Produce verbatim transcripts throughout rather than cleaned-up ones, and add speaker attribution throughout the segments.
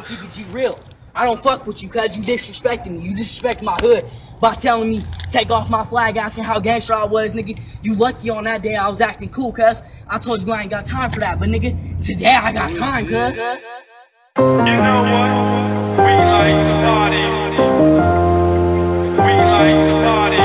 Speaker 1: I'ma keep it G real. I don't fuck with you cause you disrespecting me. You disrespecting my hood by telling me take off my flag, asking how gangster I was, nigga. You lucky on that day I was acting cool, cuz. I told you I ain't got time for that, but nigga, today I got time, cuz.
Speaker 2: You know what? We like to party. We like to party.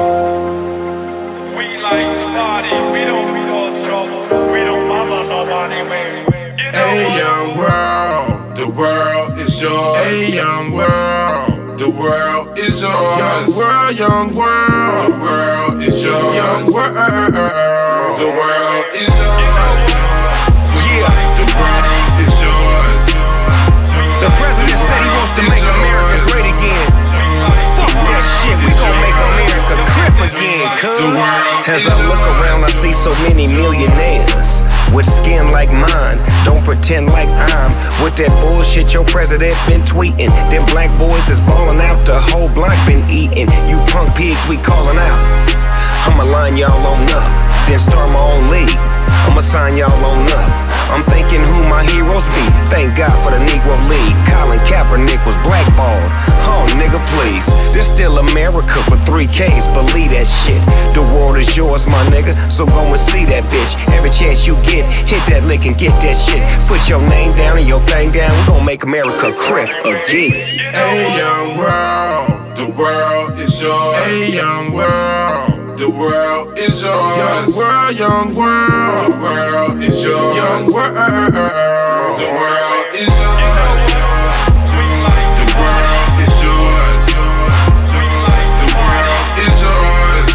Speaker 2: We like to party. We don't cause trouble. We don't bother nobody, man. You know
Speaker 3: hey, young world, the world is yours. Hey, young world, the world is yours. Young world, young world, the world is yours. Young world, the world is yours. Yeah, the world is yours.
Speaker 4: The president said he wants to make America great again. Fuck that shit, we gon' make America crip again, cuz. As I look around, I see so many millionaires with skin like mine. Don't pretend like I'm with that bullshit your president been tweeting. Them black boys is ballin' out, the whole block been eating. You punk pigs, we callin' out. I'ma line y'all on up, then start my own league. I'ma sign y'all on up. I'm thinking who my heroes be. Thank God for the Negro League. Colin Kaepernick was blackballed. Oh, nigga, please. This still America with three K's. Believe that shit. The world is yours, my nigga. So go and see that bitch. Every chance you get, hit that lick and get that shit. Put your name down and your thing down. We gon' make America crip again.
Speaker 3: Hey, young world, the world is yours. Hey, young world. The world is yours. Young world, young world. The world is yours. Young world. The world is yours. The world is yours. The world is yours.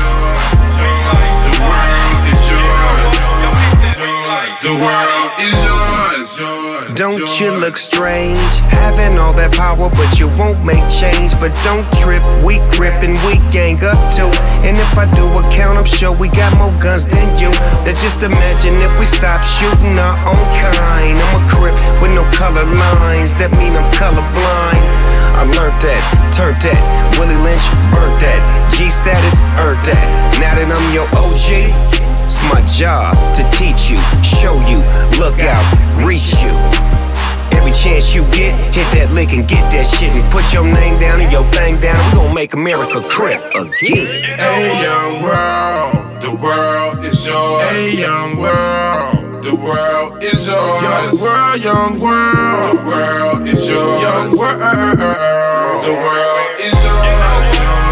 Speaker 3: The world is yours. The world is yours.
Speaker 4: Don't you look strange, having all that power, but you won't make change. But don't trip, we grippin', we gang up too. And if I do a count, I'm sure we got more guns than you. Now just imagine if we stop shooting our own kind. I'm a crip with no color lines, that mean I'm colorblind. I learned that, turned that, Willie Lynch burnt that, G-status earned that. Now that I'm your O G, it's my job to teach you, show you, look out, reach you. Every chance you get, hit that lick and get that shit and put your name down and your thing down. We gon' make America crip again.
Speaker 3: Hey, young world, the world is yours. Hey, young world, the world is yours. Young world, young world, the world is yours. Young world, the world is yours.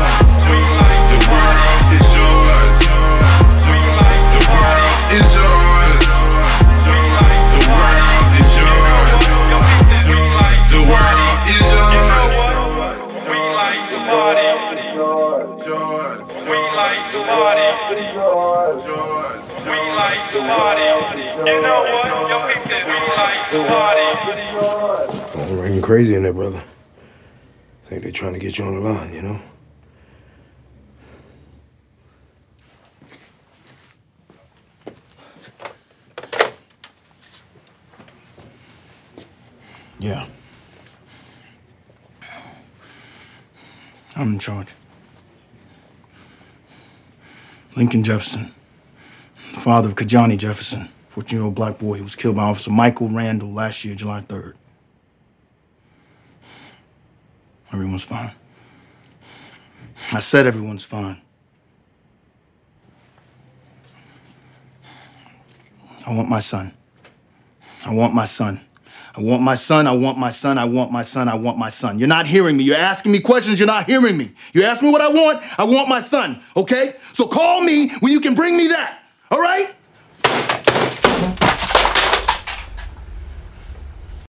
Speaker 3: The world is yours. The world is yours. The world is yours. The world is yours.
Speaker 2: we like to party. We like to party. We like to party. You know what? Yo, pick that. We like to party.
Speaker 5: Phone ringing crazy in there, brother. Think they're trying to get you on the line, you know? Yeah. I'm in charge. Lincoln Jefferson, the father of Kajani Jefferson, fourteen-year-old black boy who was killed by Officer Michael Randall last year, July third. Everyone's fine. I said everyone's fine. I want my son. I want my son. I want my son, I want my son, I want my son, I want my son. You're not hearing me. You're asking me questions, you're not hearing me. You ask me what I want, I want my son, okay? So call me when you can bring me that, all right?